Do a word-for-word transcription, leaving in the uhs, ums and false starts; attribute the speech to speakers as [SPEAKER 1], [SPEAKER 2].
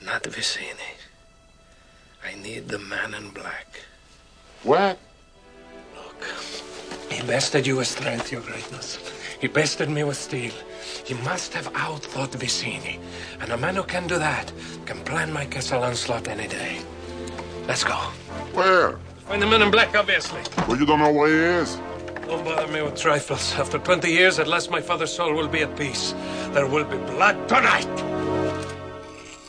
[SPEAKER 1] Not Vicini. I need the man in black.
[SPEAKER 2] What?
[SPEAKER 1] Look, he bested you with strength, your greatness. He bested me with steel. He must have outthought Vicini. And a man who can do that can plan my castle onslaught any day. Let's go.
[SPEAKER 2] Where?
[SPEAKER 1] Find the man in black, obviously.
[SPEAKER 2] Well, you don't know where he is?
[SPEAKER 1] Don't bother me with trifles. After twenty years, at last my father's soul will be at peace. There will be blood tonight.